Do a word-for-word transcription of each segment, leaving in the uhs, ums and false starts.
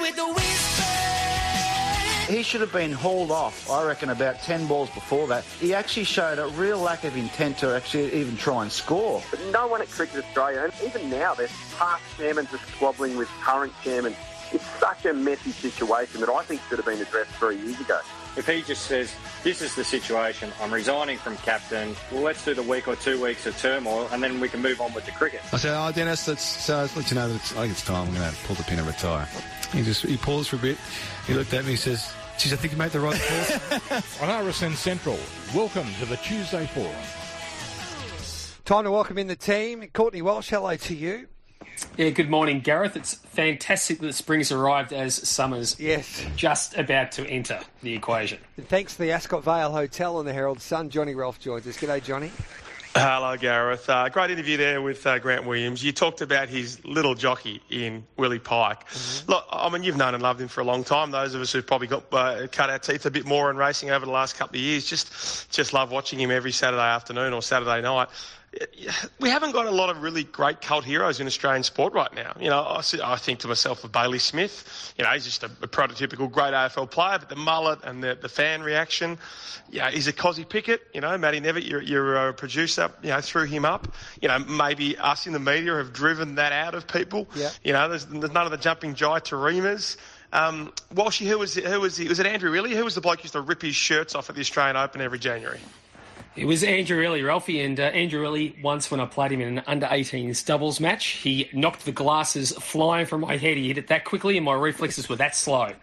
with the whisper. He should have been hauled off, I reckon, about ten balls before that. He actually showed a real lack of intent to actually even try and score. But no one at Cricket Australia, and even now, there's past chairmen just squabbling with current chairmen. It's such a messy situation that I think should have been addressed three years ago. If he just says, this is the situation, I'm resigning from captain, well, let's do the week or two weeks of turmoil and then we can move on with the cricket. I said, oh, Dennis, let's, so let's let you know that it's, I think it's time. I'm going to pull the pin and retire. He just he paused for a bit. He looked at me and he says, geez, I think you made the right call. On R S N Central, welcome to the Tuesday Forum. Time to welcome in the team. Courtney Walsh, hello to you. Yeah, good morning, Gareth. It's fantastic that spring's arrived as summer's yes. just about to enter the equation. And thanks to the Ascot Vale Hotel and the Herald Sun, Johnny Rolfe joins us. G'day, Johnny. Hello, Gareth. Uh, great interview there with uh, Grant Williams. You talked about his little jockey in Willie Pike. Mm-hmm. Look, I mean, you've known and loved him for a long time. Those of us who've probably got uh, cut our teeth a bit more in racing over the last couple of years, just just love watching him every Saturday afternoon or Saturday night. We haven't got a lot of really great cult heroes in Australian sport right now. You know, I, I think to myself of Bailey Smith. You know, he's just a, a prototypical great A F L player, but the mullet and the, the fan reaction. Yeah, he's a Cozzy Pickett. You know, Matty Nevitt, you're, you're a producer, you know, threw him up. You know, maybe us in the media have driven that out of people. Yeah. You know, there's, there's none of the jumping Jai Tareemas. Um, Walshy, who was, who was he? Was it Andrew Illy? Who was the bloke who used to rip his shirts off at the Australian Open every January? It was Andrew Illy, Ralphie, and uh, Andrew Illy, once when I played him in an under eighteens doubles match, he knocked the glasses flying from my head. He hit it that quickly and my reflexes were that slow.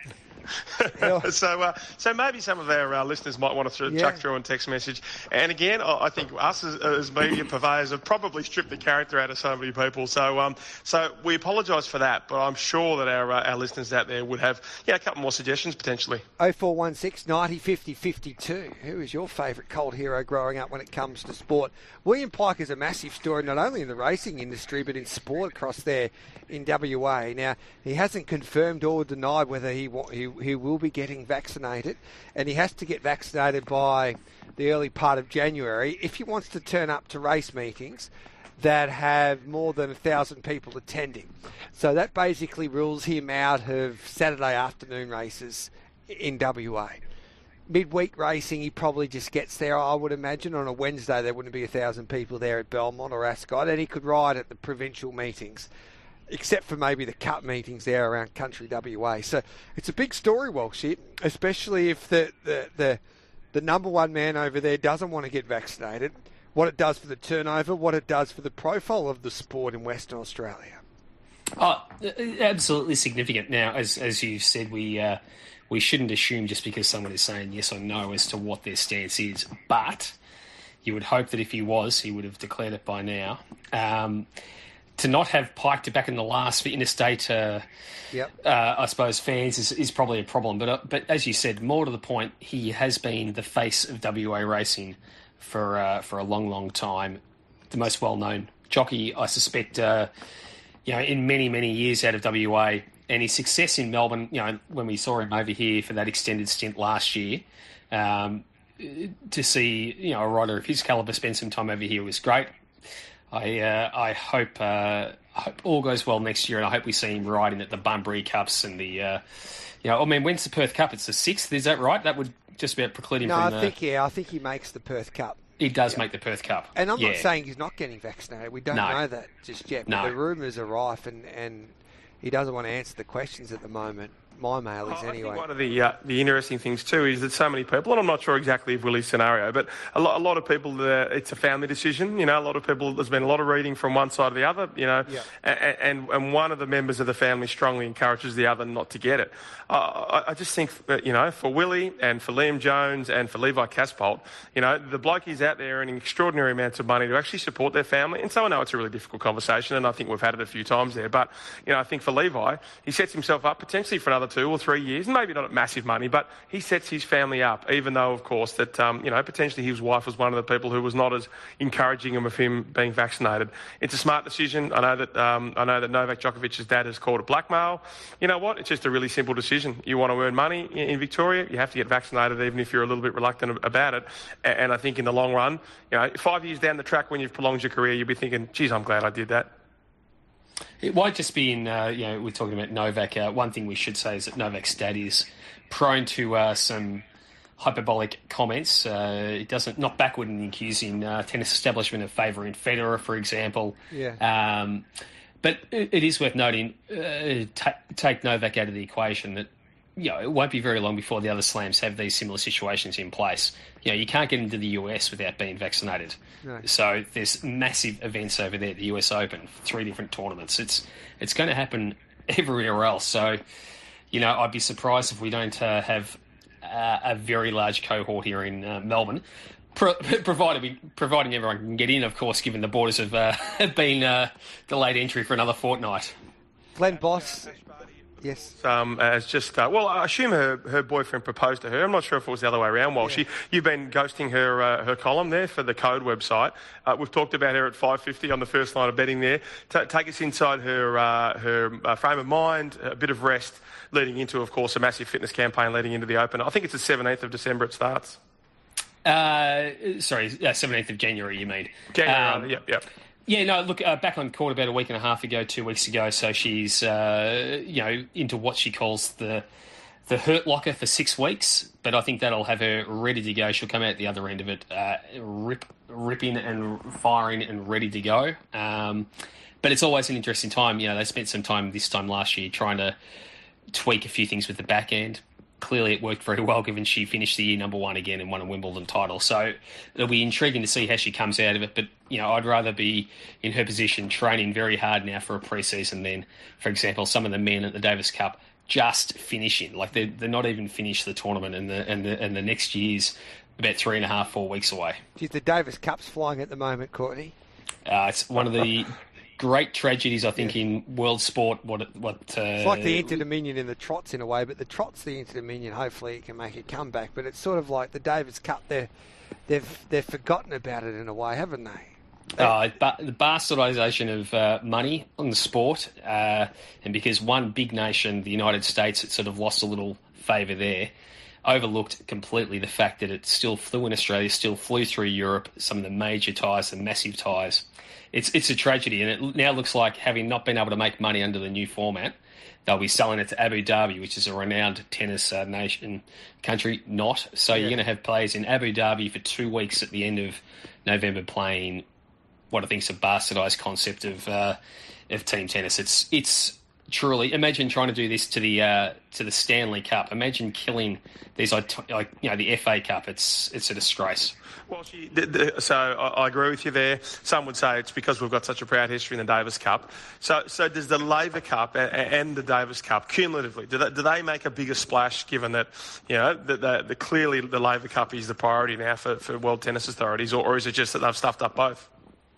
so uh, so maybe some of our uh, listeners might want to th- yeah. chuck through on text message. And again, I, I think us as, as media purveyors have probably stripped the character out of so many people. So um, so we apologise for that, but I'm sure that our uh, our listeners out there would have yeah a couple more suggestions potentially. oh four one six, ninety, fifty, fifty-two. Who is your favourite cult hero growing up when it comes to sport? William Pike is a massive story, not only in the racing industry, but in sport across there in W A. Now, he hasn't confirmed or denied whether he wa- he, he will be getting vaccinated, and he has to get vaccinated by the early part of January if he wants to turn up to race meetings that have more than a thousand people attending. So that basically rules him out of Saturday afternoon races in W A. Midweek racing, he probably just gets there, I would imagine. On a Wednesday, there wouldn't be a thousand people there at Belmont or Ascot, and he could ride at the provincial meetings, except for maybe the cup meetings there around country W A. So it's a big story, Walsh, especially if the, the, the, the number one man over there doesn't want to get vaccinated, what it does for the turnover, what it does for the profile of the sport in Western Australia. Oh, absolutely significant. Now, as as you said, we uh, we shouldn't assume just because someone is saying yes or no as to what their stance is. But you would hope that if he was, he would have declared it by now. Um, to not have Pike to back in the last for interstate, uh, yep. uh, I suppose, fans is, is probably a problem. But uh, but as you said, more to the point, he has been the face of W A racing for uh, for a long, long time. The most well-known jockey, I suspect, uh, you know, in many, many years out of W A. And his success in Melbourne, you know, when we saw him over here for that extended stint last year, um, to see, you know, a rider of his calibre spend some time over here was great. I uh, I hope uh, I hope all goes well next year, and I hope we see him riding at the Bunbury Cups and the, uh, you know, I mean, when's the Perth Cup? It's the sixth, is that right? That would just about preclude him no, from I the... think, yeah, I think he makes the Perth Cup. He does yeah. make the Perth Cup. And I'm yeah. not saying he's not getting vaccinated. We don't no. know that just yet. But no. the rumours are rife, and, and he doesn't want to answer the questions at the moment. My mail is oh, anyway. I think one of the uh, the interesting things too is that so many people, and I'm not sure exactly of Willie's scenario, but a lot a lot of people, uh, it's a family decision. You know, a lot of people, there's been a lot of reading from one side or the other. You know, yeah. and, and and one of the members of the family strongly encourages the other not to get it. Uh, I, I just think that, you know, for Willie and for Liam Jones and for Levi Casbolt, you know, the bloke is out there earning extraordinary amounts of money to actually support their family. And so I know it's a really difficult conversation, and I think we've had it a few times there. But you know, I think for Levi, he sets himself up potentially for another two or three years. Maybe not at massive money, but he sets his family up, even though, of course, that, um, you know, potentially his wife was one of the people who was not as encouraging him of him being vaccinated. It's a smart decision. I know that um, I know that Novak Djokovic's dad has called it blackmail. You know what? It's just a really simple decision. You want to earn money in, in Victoria, you have to get vaccinated, even if you're a little bit reluctant about it. And, and I think in the long run, you know, five years down the track when you've prolonged your career, you'll be thinking, geez, I'm glad I did that. It won't just be in, uh, you know, we're talking about Novak. Uh, one thing we should say is that Novak's dad is prone to uh, some hyperbolic comments. Uh, it doesn't, not backward in accusing uh, tennis establishment of favouring Federer, for example. Yeah. Um, but it, it is worth noting, uh, ta- take Novak out of the equation, that, you know, it won't be very long before the other slams have these similar situations in place. You know, you can't get into the U S without being vaccinated. No. So there's massive events over there, the U S Open, three different tournaments. It's it's going to happen everywhere else. So, you know, I'd be surprised if we don't uh, have uh, a very large cohort here in uh, Melbourne, Pro- provided we, providing everyone can get in, of course, given the borders have uh, been uh, delayed entry for another fortnight. Glenn Boss. Yes. Um, as just uh, well, I assume her, her boyfriend proposed to her. I'm not sure if it was the other way around. While yeah. she, you've been ghosting her uh, her column there for the Code website. Uh, we've talked about her at five fifty on the first line of betting there. T- take us inside her uh, her uh, frame of mind, a bit of rest leading into, of course, a massive fitness campaign leading into the Open. I think it's the seventeenth of December it starts. Uh, sorry, uh, seventeenth of January. You mean January? Um, yep, yep. Yeah, no, look, uh, back on court about a week and a half ago, two weeks ago, so she's, uh, you know, into what she calls the the hurt locker for six weeks, but I think that'll have her ready to go. She'll come out the other end of it, uh, rip, ripping and firing and ready to go. Um, but it's always an interesting time. You know, they spent some time this time last year trying to tweak a few things with the back end. Clearly it worked very well, given she finished the year number one again and won a Wimbledon title. So it'll be intriguing to see how she comes out of it. But, you know, I'd rather be in her position training very hard now for a pre-season than, for example, some of the men at the Davis Cup just finishing. Like, they're, they're not even finished the tournament, and the, and, the, and the next year's about three and a half, four weeks away. Geez, the Davis Cup's flying at the moment, Courtney. Uh, it's one of the great tragedies, I think, yeah. in world sport. What what uh, it's like the Inter-Dominion in the trots in a way, but the trots, the Inter-Dominion, hopefully it can make a comeback. But it's sort of like the Davis Cup. They're they've they've forgotten about it in a way, haven't they? Uh, but the bastardisation of uh, money on the sport, uh, and because one big nation, the United States, it sort of lost a little favour there, overlooked completely the fact that it still flew in Australia, still flew through Europe, some of the major ties, the massive ties. It's it's a tragedy, and it now looks like, having not been able to make money under the new format, they'll be selling it to Abu Dhabi, which is a renowned tennis uh, nation country. Not so yeah. You're going to have players in Abu Dhabi for two weeks at the end of November playing what I think is a bastardised concept of uh, of team tennis. It's it's truly, imagine trying to do this to the uh, to the Stanley Cup. Imagine killing these, like, you know, the F A Cup. It's it's a disgrace. Well, she, the, the, so I, I agree with you there. Some would say it's because we've got such a proud history in the Davis Cup. So, so does the Laver Cup and, and the Davis Cup cumulatively, do they, do they make a bigger splash? Given that, you know, the, the, the clearly the Laver Cup is the priority now for, for World Tennis Authorities, or, or is it just that they've stuffed up both?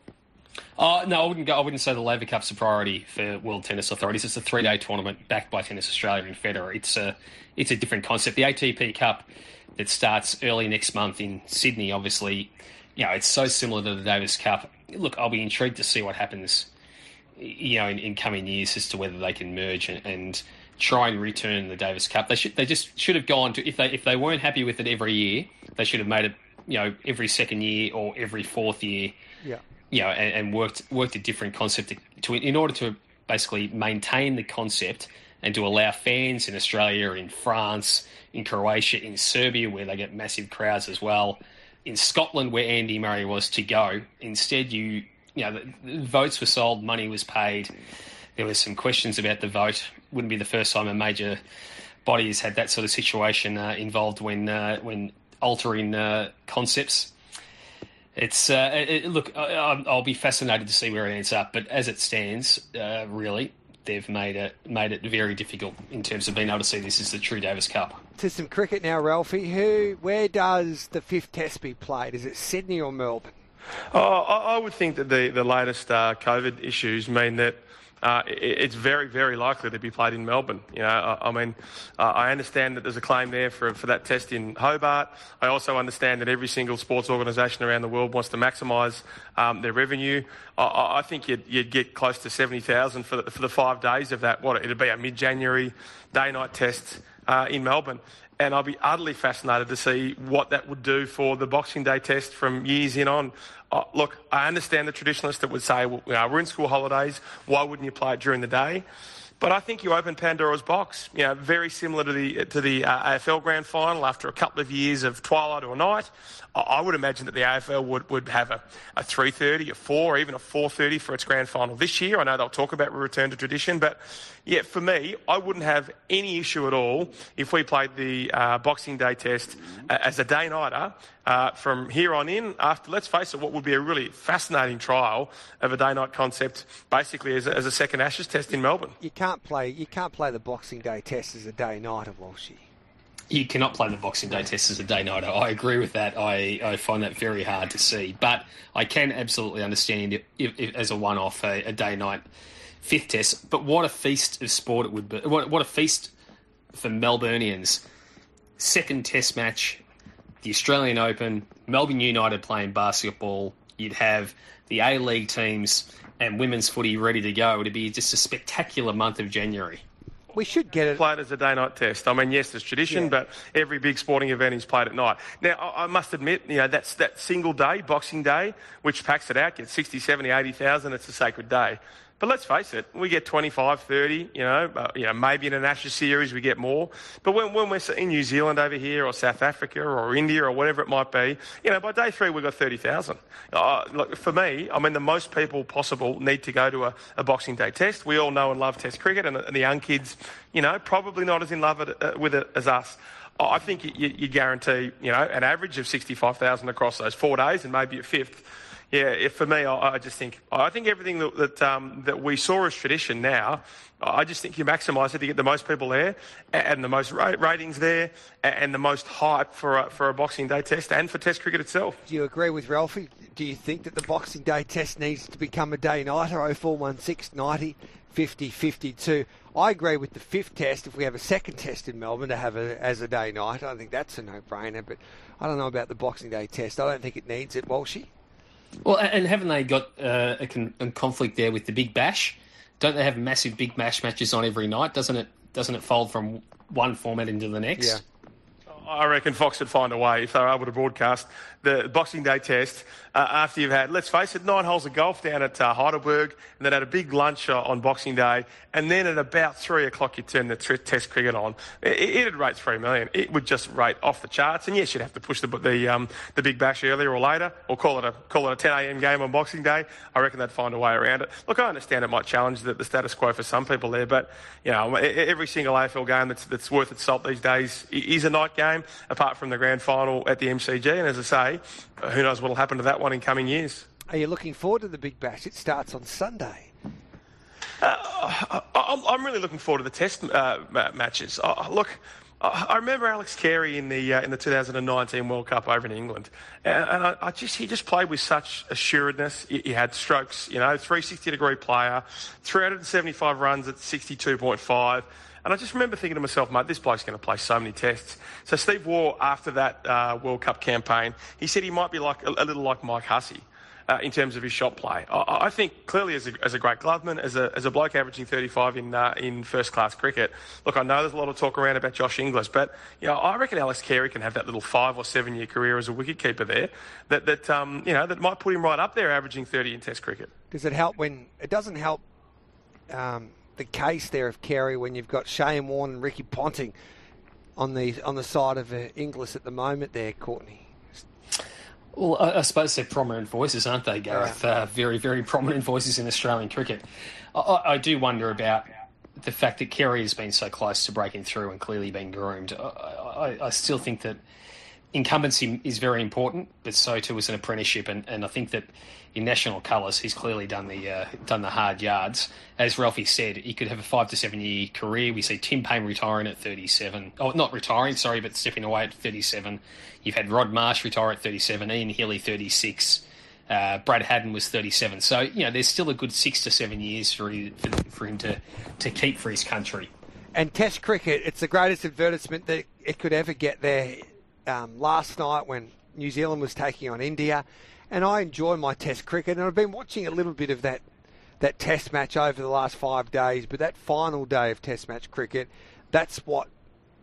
Uh, no, I wouldn't go. I wouldn't say the Laver Cup's a priority for World Tennis Authorities. It's a three-day tournament backed by Tennis Australia and Federer. It's a, it's a different concept. The A T P Cup that starts early next month in Sydney, obviously, you know, it's so similar to the Davis Cup. Look, I'll be intrigued to see what happens, you know, in, in coming years as to whether they can merge and, and try and return the Davis Cup. They should. They just should have gone to, if they if they weren't happy with it every year, they should have made it, you know, every second year or every fourth year. Yeah. You know, and, and worked worked a different concept to, to in order to basically maintain the concept and to allow fans in Australia, in France, in Croatia, in Serbia, where they get massive crowds as well, in Scotland, where Andy Murray was, to go. Instead, you you know, the, the votes were sold, money was paid. There were some questions about the vote. Wouldn't be the first time a major body has had that sort of situation uh, involved when uh, when altering uh, concepts. It's uh, it, look, I, I'll be fascinated to see where it ends up. But as it stands, uh, really, they've made it made it very difficult in terms of being able to see this as the true Davis Cup. To some cricket now, Ralphie. Who, where does the fifth Test be played? Is it Sydney or Melbourne? Oh, I, I would think that the the latest uh, COVID issues mean that uh, it, it's very, very likely to be played in Melbourne. You know, I, I mean, uh, I understand that there's a claim there for for that test in Hobart. I also understand that every single sports organisation around the world wants to maximise um, their revenue. I, I think you'd, you'd get close to seventy thousand for the, for the five days of that. What it'd be a mid-January day-night test. uh, in Melbourne. And I'll be utterly fascinated to see what that would do for the Boxing Day test from years in on. Uh, look, I understand the traditionalists that would say, well, you know, we're in school holidays, why wouldn't you play it during the day? But I think you open Pandora's box. You know, very similar to the to the uh, A F L Grand Final after a couple of years of twilight or night. I would imagine that the A F L would, would have a, a three thirty, a four, or even a four thirty for its Grand Final this year. I know they'll talk about return to tradition, but yeah, for me, I wouldn't have any issue at all if we played the uh, Boxing Day test uh, as a day-nighter uh, from here on in after, let's face it, what would be a really fascinating trial of a day-night concept basically as a, as a second Ashes test in Melbourne. You can't play, you can't play the Boxing Day test as a day-nighter, Walshy. You cannot play the Boxing Day test as a day-nighter. I agree with that. I, I find that very hard to see. But I can absolutely understand it if, if, as a one-off, a, a day-night fifth test. But what a feast of sport it would be. What, what a feast for Melburnians. Second test match, the Australian Open, Melbourne United playing basketball. You'd have the A-League teams and women's footy ready to go. It'd be just a spectacular month of January. We should get it. Played as a day-night test. I mean, yes, there's tradition, yeah. but every big sporting event is played at night. Now, I, I must admit, you know, that's that single day, Boxing Day, which packs it out, gets sixty, seventy, eighty thousand. It's a sacred day. But let's face it, we get twenty-five, thirty, you know, uh, you know, maybe in an Ashes series we get more. But when, when we're in New Zealand over here or South Africa or India or whatever it might be, you know, by day three we've got thirty thousand. Uh, look, for me, I mean, the most people possible need to go to a, a Boxing Day test. We all know and love Test cricket, and, and the young kids, you know, probably not as in love with it, uh, with it as us. I think you, you guarantee, you know, an average of sixty-five thousand across those four days and maybe a fifth. Yeah, if for me, I, I just think I think everything that that, um, that we saw as tradition now, I just think you maximise it to get the most people there and the most ra- ratings there and the most hype for a, for a Boxing Day test and for Test cricket itself. Do you agree with Ralphie? Do you think that the Boxing Day test needs to become a day-nighter? oh four one six, ninety, fifty, fifty-two. I agree with the fifth test. If we have a second test in Melbourne to have a, as a day-nighter, I think that's a no-brainer. But I don't know about the Boxing Day test. I don't think it needs it, Walshy. Well, and haven't they got uh, a, con- a conflict there with the Big Bash? Don't they have massive Big Bash matches on every night? Doesn't it? Doesn't it fold from one format into the next? Yeah. I reckon Fox would find a way if they were able to broadcast the Boxing Day test uh, after you've had, let's face it, nine holes of golf down at uh, Heidelberg, and then had a big lunch uh, on Boxing Day, and then at about three o'clock you turn the t- Test cricket on. It, it'd rate three million. It would just rate off the charts, and yes, you'd have to push the the, um, the Big Bash earlier or later, or call it a call it a ten a.m. game on Boxing Day. I reckon they'd find a way around it. Look, I understand it might challenge the, the status quo for some people there, but you know, every single A F L game that's that's worth its salt these days is a night game, apart from the Grand Final at the M C G, and as I say, who knows what will happen to that one in coming years. Are you looking forward to the Big Bash? It starts on Sunday. Uh, I'm really looking forward to the Test uh, matches. Uh, look, I remember Alex Carey in the uh, in the two thousand nineteen World Cup over in England, and, and I, I just he just played with such assuredness. He, he had strokes, you know, three sixty degree player, three hundred seventy-five runs at sixty-two point five. And I just remember thinking to myself, mate, this bloke's going to play so many tests. So Steve Waugh, after that uh, World Cup campaign, he said he might be like a, a little like Mike Hussey uh, in terms of his shot play. I, I think clearly as a, as a great gloveman, as a as a bloke averaging thirty-five in uh, in first class cricket. Look, I know there's a lot of talk around about Josh Inglis, but you know, I reckon Alex Carey can have that little five or seven year career as a wicketkeeper there. That that um, you know that might put him right up there, averaging thirty in Test cricket. Does it help when it doesn't help? Um, the case there of Carey when you've got Shane Warne and Ricky Ponting on the on the side of uh, Inglis at the moment there, Courtney? Well, I, I suppose they're prominent voices, aren't they, Gareth? Yeah. Uh, very, very prominent voices in Australian cricket. I, I do wonder about the fact that Carey has been so close to breaking through and clearly been groomed. I, I, I still think that incumbency is very important, but so too is an apprenticeship, and, and I think that in national colours, he's clearly done the uh, done the hard yards. As Ralphie said, he could have a five to seven year career. We see Tim Payne retiring at thirty-seven. Oh, not retiring, sorry, but stepping away at thirty-seven. You've had Rod Marsh retire at thirty-seven, Ian Healy thirty-six, uh, Brad Haddin was thirty-seven. So, you know, there's still a good six to seven years for him, for, for him to, to keep for his country. And Test cricket, it's the greatest advertisement that it could ever get there. Um, last night when New Zealand was taking on India, and I enjoy my Test cricket, and I've been watching a little bit of that that Test match over the last five days, but that final day of Test match cricket, that's what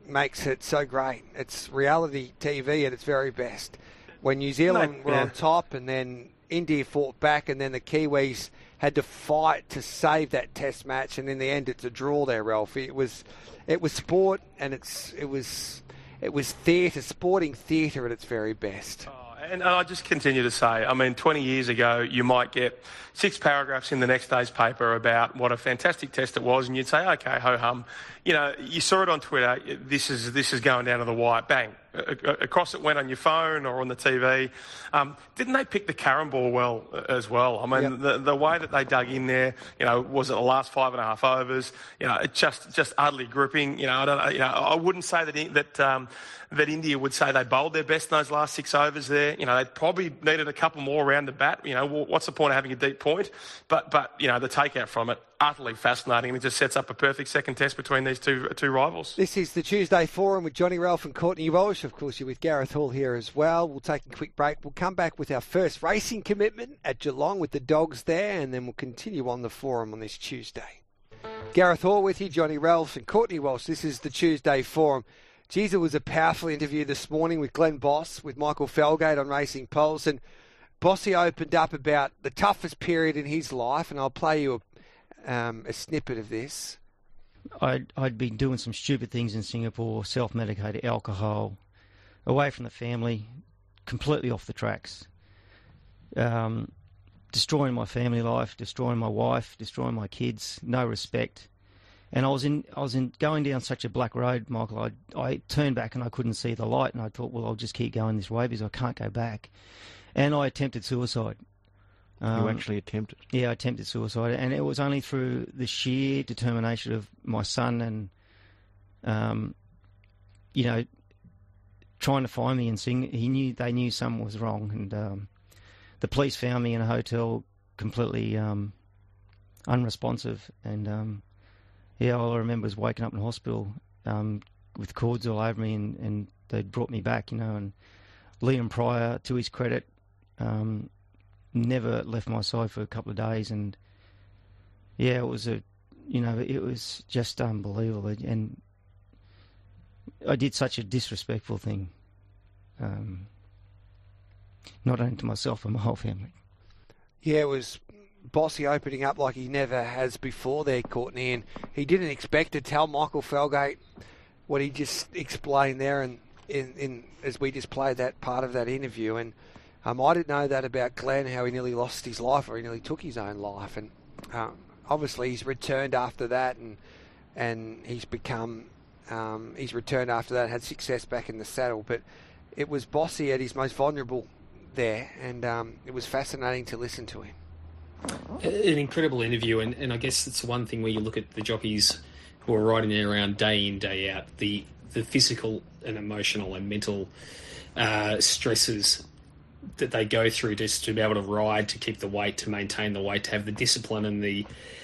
makes it so great. It's reality T V at its very best. When New Zealand Mate, were yeah. on top and then India fought back and then the Kiwis had to fight to save that test match, and in the end it's a draw there, Ralphie. It was it was sport, and it's it was it was theatre, sporting theatre at its very best. And I just continue to say, I mean, twenty years ago, you might get six paragraphs in the next day's paper about what a fantastic test it was, and you'd say, okay, ho-hum. You know, you saw it on Twitter, this is this is going down to the wire, bang. Across it went on your phone or on the T V. Um, didn't they pick the carom ball well as well? I mean, yep. the, the way that they dug in there, you know, was it the last five and a half overs? You know, it just just utterly gripping. You know, I don't. You know, I wouldn't say that that um, that India would say they bowled their best in those last six overs there. You know, they probably needed a couple more around the bat. You know, what's the point of having a deep point? But but you know, the takeout from it, utterly fascinating. It just sets up a perfect second test between these two two rivals. This is the Tuesday Forum with Johnny Ralph and Courtney Walsh. Of course, you're with Gareth Hall here as well. We'll take a quick break. We'll come back with our first racing commitment at Geelong with the Dogs there, and then we'll continue on the Forum on this Tuesday. Gareth Hall with you, Johnny Ralph and Courtney Walsh. This is the Tuesday Forum. Geez, it was a powerful interview this morning with Glenn Boss, with Michael Felgate on Racing Pulse, and Bossy opened up about the toughest period in his life, and I'll play you a, um, a snippet of this. I'd, I'd been doing some stupid things in Singapore, self-medicated, alcohol, away from the family, completely off the tracks, um, destroying my family life, destroying my wife, destroying my kids, no respect. And I was in, I was in going down such a black road, Michael. I, I turned back and I couldn't see the light, and I thought, well, I'll just keep going this way because I can't go back. And I attempted suicide. Um, you actually attempted? Yeah, I attempted suicide, and it was only through the sheer determination of my son and, um, you know, trying to find me and sing. He knew they knew something was wrong, and um, the police found me in a hotel, completely um, unresponsive. And um, yeah, all I remember was waking up in hospital um, with cords all over me, and, and they brought me back, you know. And Liam Pryor, to his credit, um, never left my side for a couple of days, and yeah, it was a, you know, it was just unbelievable, and I did such a disrespectful thing, um, not only to myself but my whole family. Yeah, it was Bossy opening up like he never has before there, Courtney, and he didn't expect to tell Michael Felgate what he just explained there, and in, in as we just played that part of that interview. And Um, I didn't know that about Glenn, how he nearly lost his life, or he nearly took his own life. And uh, obviously he's returned after that, and and he's become, um, he's returned after that, had success back in the saddle. But it was Bossy at his most vulnerable there, and um, it was fascinating to listen to him. An incredible interview, and, and I guess it's one thing where you look at the jockeys who are riding it around day in, day out, the, the physical and emotional and mental uh, stresses that they go through just to be able to ride, to keep the weight, to maintain the weight, to have the discipline and the,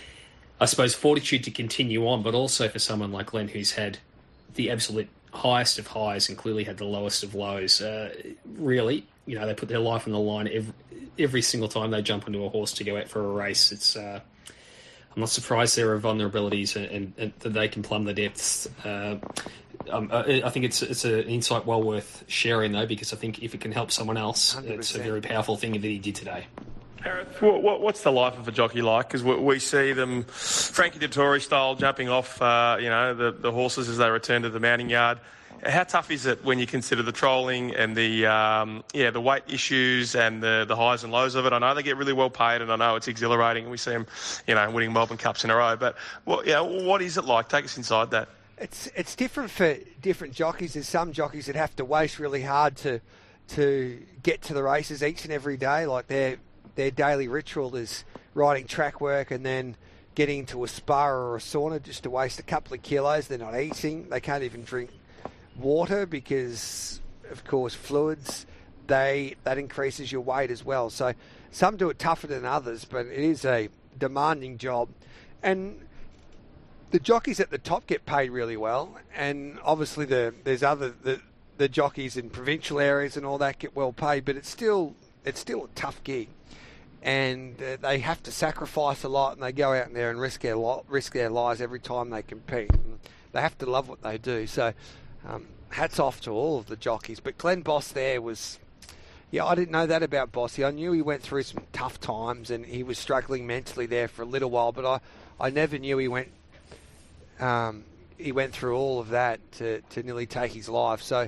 I suppose, fortitude to continue on, but also for someone like Glenn who's had the absolute highest of highs and clearly had the lowest of lows. Uh, really, you know, they put their life on the line every, every single time they jump into a horse to go out for a race. It's uh, I'm not surprised there are vulnerabilities and, and, and that they can plumb the depths. Uh, Um, I think it's it's an insight well worth sharing, though, because I think if it can help someone else, one hundred percent. It's a very powerful thing that he did today. Harith, what, what's the life of a jockey like? Because we, we see them, Frankie Dettori style, jumping off, uh, you know, the, the horses as they return to the mounting yard. How tough is it when you consider the trolling and the um, yeah the weight issues and the, the highs and lows of it? I know they get really well paid, and I know it's exhilarating, and we see them, you know, winning Melbourne Cups in a row. But what, you know, what is it like? Take us inside that. It's it's different for different jockeys. There's some jockeys that have to waste really hard to to get to the races each and every day. Like their their daily ritual is riding track work and then getting into a spa or a sauna just to waste a couple of kilos. They're not eating. They can't even drink water because, of course, fluids, they that increases your weight as well. So some do it tougher than others, but it is a demanding job. And the jockeys at the top get paid really well, and obviously the there's other the, the jockeys in provincial areas and all that get well paid, but it's still it's still a tough gig, and uh, they have to sacrifice a lot, and they go out in there and risk their lo- risk their lives every time they compete. And they have to love what they do. So um, hats off to all of the jockeys. But Glenn Boss there was, yeah, I didn't know that about Bossy. I knew he went through some tough times and he was struggling mentally there for a little while, but I, I never knew he went um, he went through all of that to, to nearly take his life. So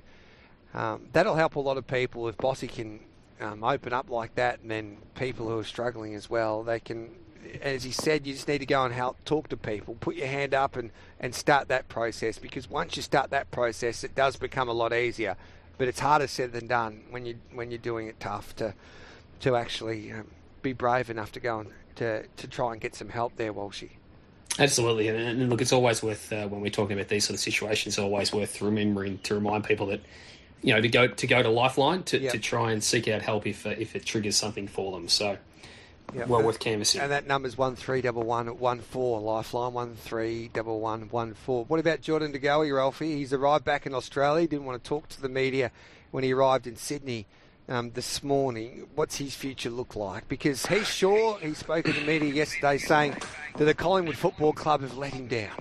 um, that'll help a lot of people if Bossy can um, open up like that, and then people who are struggling as well, they can, as he said, you just need to go and help talk to people, put your hand up and, and start that process, because once you start that process, it does become a lot easier. But it's harder said than done when you when you're doing it tough to to actually um, be brave enough to go and to, to try and get some help there, Walshy. Absolutely, and, and look, it's always worth uh, when we're talking about these sort of situations, it's always worth remembering to remind people that, you know, to go to go to Lifeline to, yep. to try and seek out help if uh, if it triggers something for them. So. Yep. Well worth canvassing. And that number's one three one one one four, Lifeline, one three one one one four. What about Jordan De Goey, Ralphie? He's arrived back in Australia. He didn't want to talk to the media when he arrived in Sydney um, this morning. What's his future look like? Because he's sure, he spoke to the media yesterday saying that the Collingwood Football Club have let him down.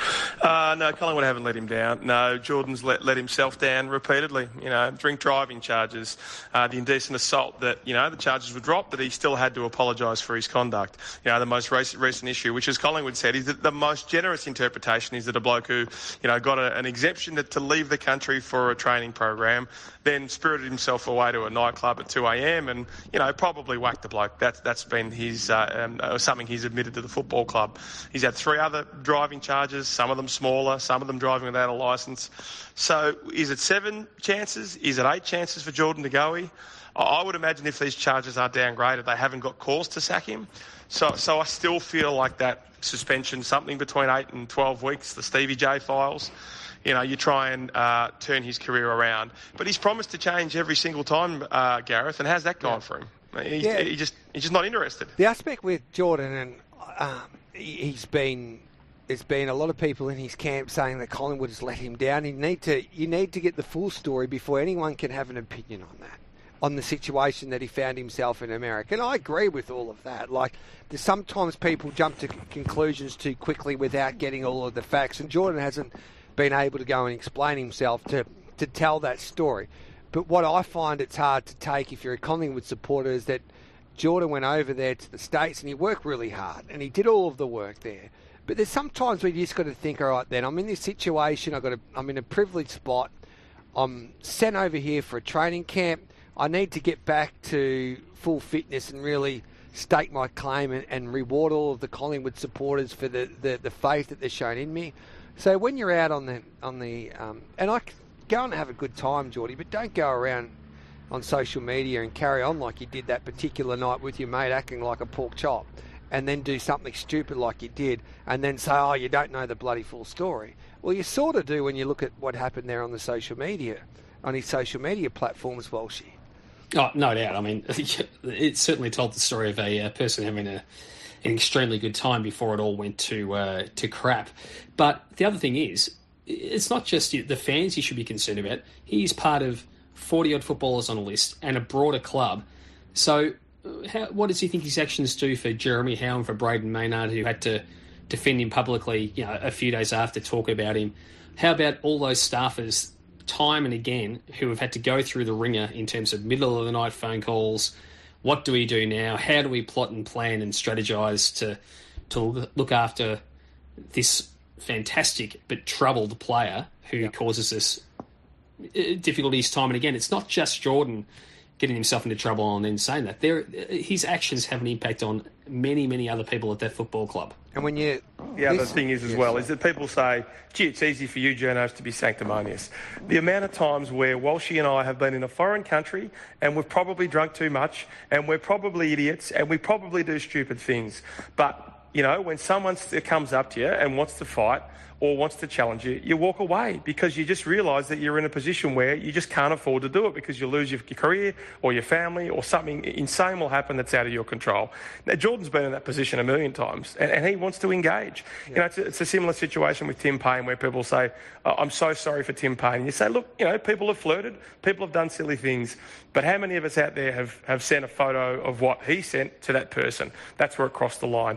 Uh, no, Collingwood haven't let him down. No, Jordan's let, let himself down repeatedly. You know, drink driving charges, uh, the indecent assault that, you know, the charges were dropped, but he still had to apologise for his conduct. You know, the most recent, recent issue, which as Collingwood said, is that the most generous interpretation is that a bloke who, you know, got a, an exemption to, to leave the country for a training program, then spirited himself away to a nightclub at two a.m. and, you know, probably whacked the bloke. That's, that's been his, uh, um, uh, something he's admitted to the football club. He's had three other driving charges, some of them smaller, some of them driving without a licence. So is it seven chances? Is it eight chances for Jordan De Goey? I would imagine if these charges are downgraded, they haven't got cause to sack him. So so I still feel like that suspension, something between eight and twelve weeks, the Stevie J files, you know, you try and uh, turn his career around. But he's promised to change every single time, uh, Gareth, and how's that gone yeah. for him? He's, yeah. he just, he's just not interested. The aspect with Jordan, and um, he's been... There's been a lot of people in his camp saying that Collingwood has let him down. You need to you need to get the full story before anyone can have an opinion on that, on the situation that he found himself in America. And I agree with all of that. Like, there's sometimes people jump to conclusions too quickly without getting all of the facts. And Jordan hasn't been able to go and explain himself to, to tell that story. But what I find it's hard to take if you're a Collingwood supporter is that Jordan went over there to the States and he worked really hard and he did all of the work there. But there's sometimes where you just got to think, all right, then I'm in this situation. I've got a, I'm in a privileged spot. I'm sent over here for a training camp. I need to get back to full fitness and really stake my claim and, and reward all of the Collingwood supporters for the, the, the faith that they've shown in me. So when you're out on the on the um, and I go and have a good time, Geordie, but don't go around on social media and carry on like you did that particular night with your mate, acting like a pork chop, and then do something stupid like you did, and then say, oh, you don't know the bloody full story. Well, you sort of do when you look at what happened there on the social media, on his social media platforms, Walshy. Oh, no doubt. I mean, it certainly told the story of a, a person having a, an extremely good time before it all went to uh, to crap. But the other thing is, it's not just the fans you should be concerned about. He's part of forty-odd footballers on a list and a broader club. So how, what does he think his actions do for Jeremy Howe and for Braden Maynard, who had to defend him publicly, you know, a few days after, talk about him? How about all those staffers, time and again, who have had to go through the ringer in terms of middle of the night phone calls? What do we do now? How do we plot and plan and strategise to to look after this fantastic but troubled player who yep. causes us difficulties time and again? It's not just Jordan getting himself into trouble and then saying that. There, his actions have an impact on many, many other people at that football club. And when you... The other thing is as well is that people say, gee, it's easy for you journos to be sanctimonious. The amount of times where Walshy and I have been in a foreign country and we've probably drunk too much and we're probably idiots and we probably do stupid things. But, you know, when someone comes up to you and wants to fight or wants to challenge you, you walk away because you just realise that you're in a position where you just can't afford to do it because you lose your career or your family or something insane will happen that's out of your control. Now, Jordan's been in that position a million times and, and he wants to engage. Yeah. You know, it's a, it's a similar situation with Tim Payne where people say, oh, I'm so sorry for Tim Payne. And you say, look, you know, people have flirted, people have done silly things, but how many of us out there have, have sent a photo of what he sent to that person? That's where it crossed the line.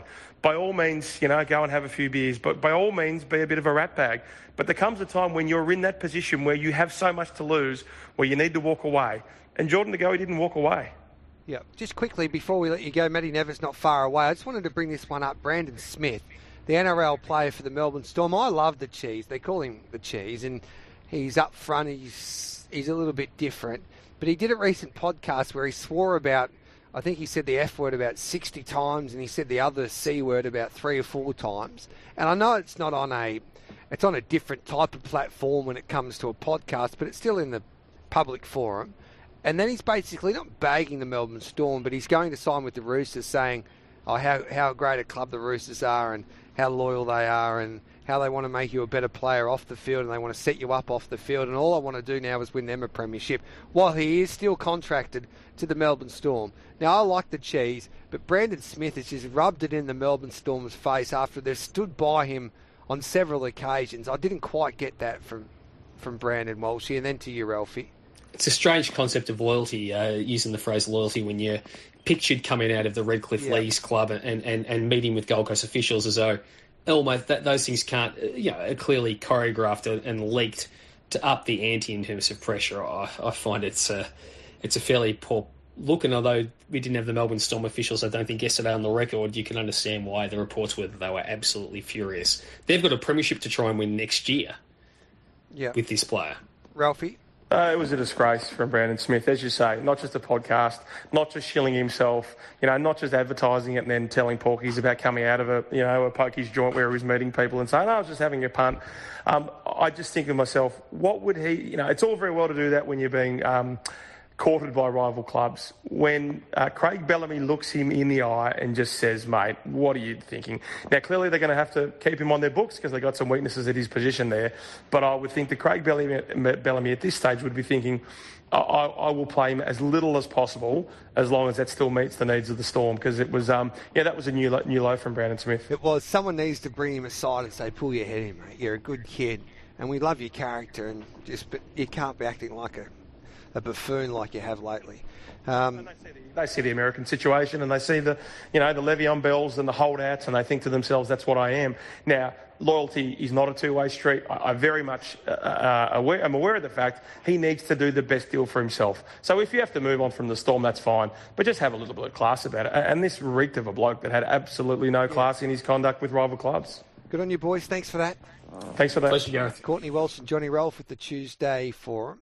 by all means, you know, go and have a few beers. But by all means, be a bit of a rat bag. But there comes a time when you're in that position where you have so much to lose, where you need to walk away. And Jordan De Goey didn't walk away. Yeah, just quickly before we let you go, Matty Never's not far away. I just wanted to bring this one up. Brandon Smith, the N R L player for the Melbourne Storm. I love the Cheese. They call him the Cheese, and he's up front. He's he's a little bit different. But he did a recent podcast where he swore about, I think he said the F word about sixty times, and he said the other C word about three or four times. And I know it's not on a, it's on a different type of platform when it comes to a podcast, but it's still in the public forum. And then he's basically not bagging the Melbourne Storm, but he's going to sign with the Roosters, saying, oh, how how great a club the Roosters are and how loyal they are and how they want to make you a better player off the field and they want to set you up off the field. And all I want to do now is win them a premiership, while he is still contracted to the Melbourne Storm. Now, I like the Cheese, but Brandon Smith has just rubbed it in the Melbourne Storm's face after they've stood by him on several occasions. I didn't quite get that from, from Brandon Walshy. And then to you, Ralphie. It's a strange concept of loyalty, uh, using the phrase loyalty when you're pictured coming out of the Redcliffe Yeah. Leagues Club and, and, and meeting with Gold Coast officials as though, almost that, those things can't, uh, you know, are clearly choreographed and leaked to up the ante in terms of pressure. I, I find it's a, it's a fairly poor look, and although we didn't have the Melbourne Storm officials, I don't think yesterday on the record, you can understand why the reports were that they were absolutely furious. They've got a premiership to try and win next year Yeah. with this player. Ralphie? Uh, it was a disgrace from Brandon Smith, as you say. Not just a podcast, not just shilling himself, you know, not just advertising it and then telling porkies about coming out of a, you know, a pokies joint where he was meeting people and saying, oh, I was just having a punt. Um, I just think to myself, what would he, you know, it's all very well to do that when you're being um, courted by rival clubs. When uh, Craig Bellamy looks him in the eye and just says, mate, what are you thinking? Now, clearly they're going to have to keep him on their books because they've got some weaknesses at his position there. But I would think that Craig Bellamy, Bellamy at this stage would be thinking, I, I will play him as little as possible as long as that still meets the needs of the Storm, because it was, um, yeah, that was a new, new low from Brandon Smith. It was. Someone needs to bring him aside and say, pull your head in, mate. You're a good kid and we love your character, and just, but you can't be acting like a a buffoon like you have lately. Um, they, see the, they see the American situation and they see the, you know, the Le'Veon Bells and the holdouts, and they think to themselves, that's what I am. Now, loyalty is not a two-way street. I, I very much uh, uh, aware, I'm aware of the fact he needs to do the best deal for himself. So if you have to move on from the Storm, that's fine, but just have a little bit of class about it. And this reeked of a bloke that had absolutely no class in his conduct with rival clubs. Good on you, boys. Thanks for that. Thanks for that. Pleasure, Gareth. Courtney Welsh and Johnny Rolfe with the Tuesday Forum.